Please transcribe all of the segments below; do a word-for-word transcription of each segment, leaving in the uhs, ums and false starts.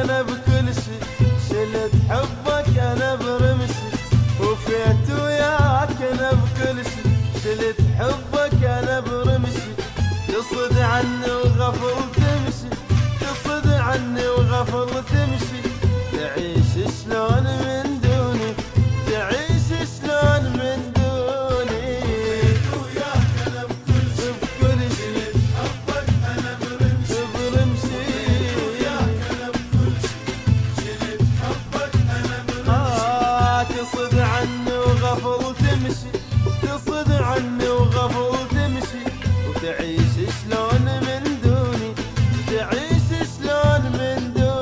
انا بكل شي، شلت حبك انا برمشي، وفيت وياك انا بكل شي، شلت حبك انا برمشي. تصد عني وغفل تمشي، تصد عني وغفل تمشي، تعيش شلون من دوني، تعيش شلون من دوني. وياك انا بكل شي، بكل شي، شلت حبك انا برمشي، برمشي. وياك انا بكل شي، شلت حبك انا برمشي. آه تصد عني وغفل تمشي، تصد عني وغفل تمشي، وتعيش شلون من دوني، تعيش شلون من دوني.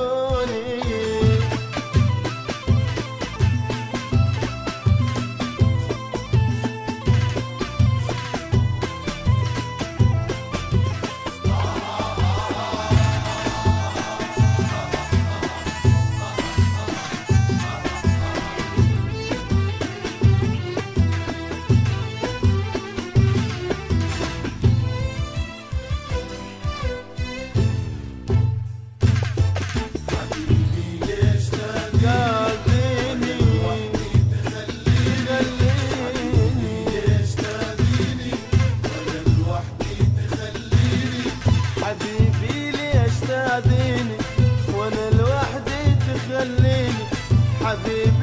حبيبي ليش تاذيني وانا لوحدي تخليني، حبيبي